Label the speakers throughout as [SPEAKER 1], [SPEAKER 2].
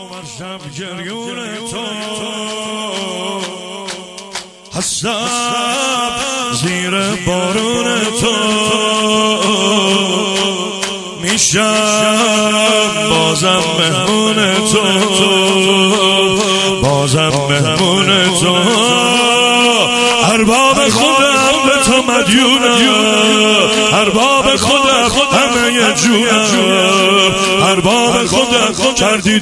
[SPEAKER 1] شب گریون تو هستم زیر بارون تو میشم بازم مهمون تو بازم مهمون تو ارباب خودم به تو مدیونم ارباب خودم همه جونم ارباب خودم کردی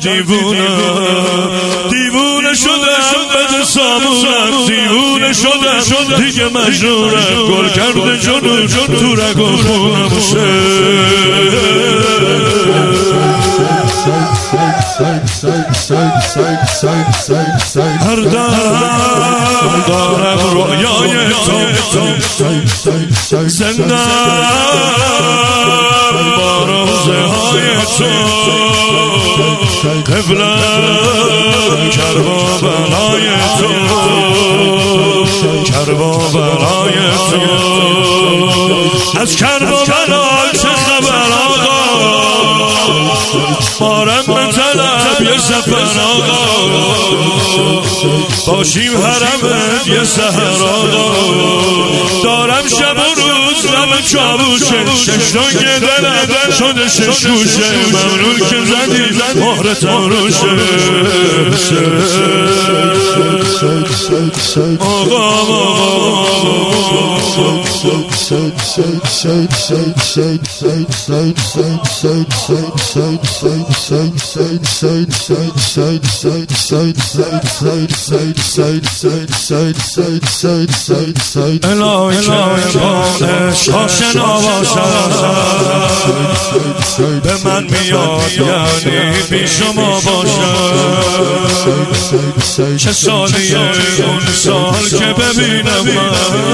[SPEAKER 1] دیوونه شدم بد سامونم دیوونه شدم دیگه مجنونم گل کرده جنون تو رگ و خونم هر دم دارم رویای تو زندم با روزه های تو قبلم کرب و بلای تو کرب و بلای تو از کرب و بلای چه خبر آقا مارم به طلب یه سفر آقا باشیم حرمت یه سهر آقا دارم شب و روز غم چاووشه ششتان که دلم شده شش گوشه ممنون که زدی مهرتم روشه آقا الهی که با عشق آشنا باشم به من میاد یعنی بی شما باشم چه سالیه اون سال که ببینم من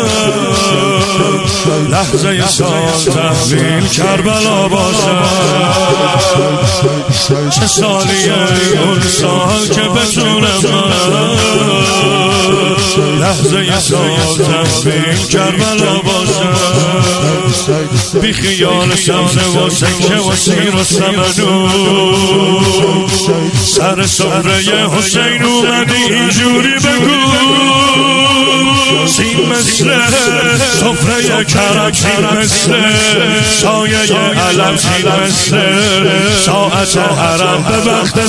[SPEAKER 1] لحظه سال تحویل کربلا باشم چه سالیه اون سال که بتونم من لحظه سال تحویل کربلا باشم بی خیال سبزه و سکه و سیر و سمنو سر سفره حسین اومدی اینجوری بگو سین مثل سفره کرم سین مثل سایه علم سین مثل ساعت حرم به وقت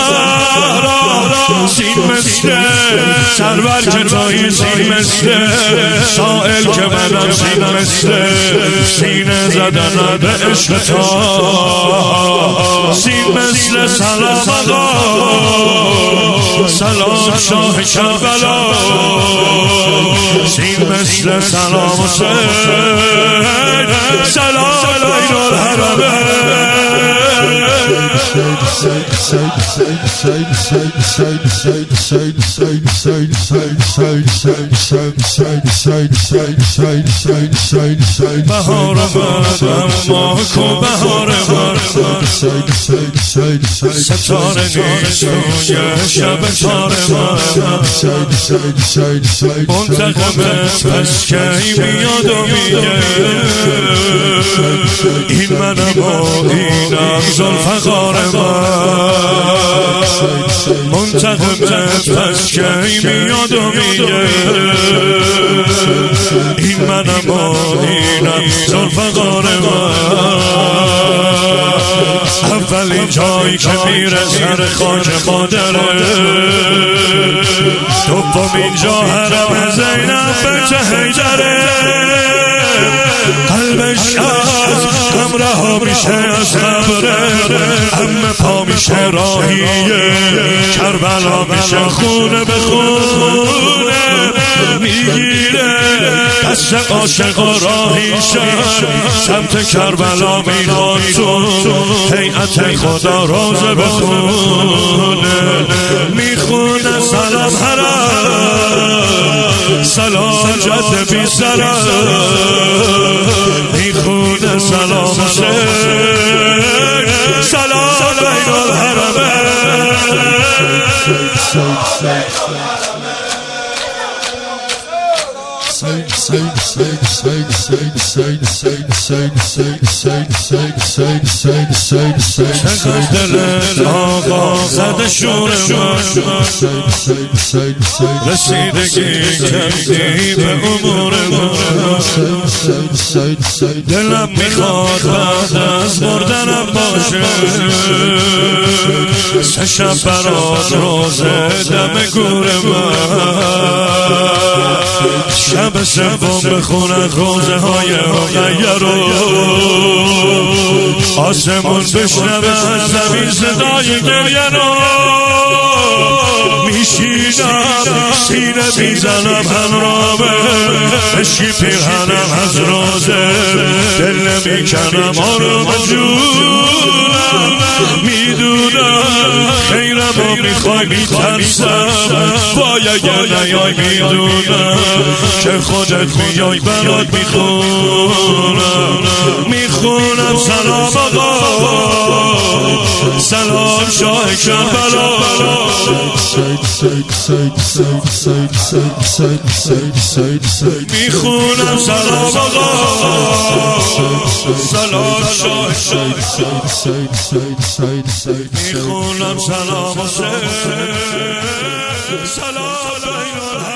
[SPEAKER 1] زهرا سین مثل سرور که تایی سین مثل سائل که منم سین مثل سینه زدن به عشق تا سین مثل سلام آقا سلام شاه کربلا سین مثل سلام حسین سلام بین الحرمین بهار من اما کو بهار من ستاره نیست روی شب تار من منتقمت پس کی میاد و میگه این منم و اینم ذوالفقار من منتقمت پس کی میاد و میگه این منم و اینم ذوالفقار من اولین جایی که میره سر خاک مادره دومین جا حرم زینب بنت حیدره قلبش از غم رها میشه از قبره همه پا میشه راهیه کربلا میشه خونه به خونه میگیره دست عاشقا راهیشن سمت کربلا میران تو هیئت خدا روزه بخونه میخونه سلام حرم سلام جد بی سرم میخونه سلام حسین سلام بین الحرمین چقدر دلت آقا زده شور من رسیدگی کردی به امور من دلم میخواد بعد از مردنم باشه سه شب برات روزه دم گور من شب سوم بخونن روزه های مغیر رو آسمون بشنوه از زمین صدای گریه رو میشینم سینه میزنم همرامه بشی پیرهنم از روزه دل نمیکنم آروم جونم میدونم خیرم رو میخوای میترسم وای اگر نیای میدونم که خودت میای برات میخونم سلام آقا سلام شاه کربلا میخونم سلام آقا سلام شاه میخونم سلام حسین سلام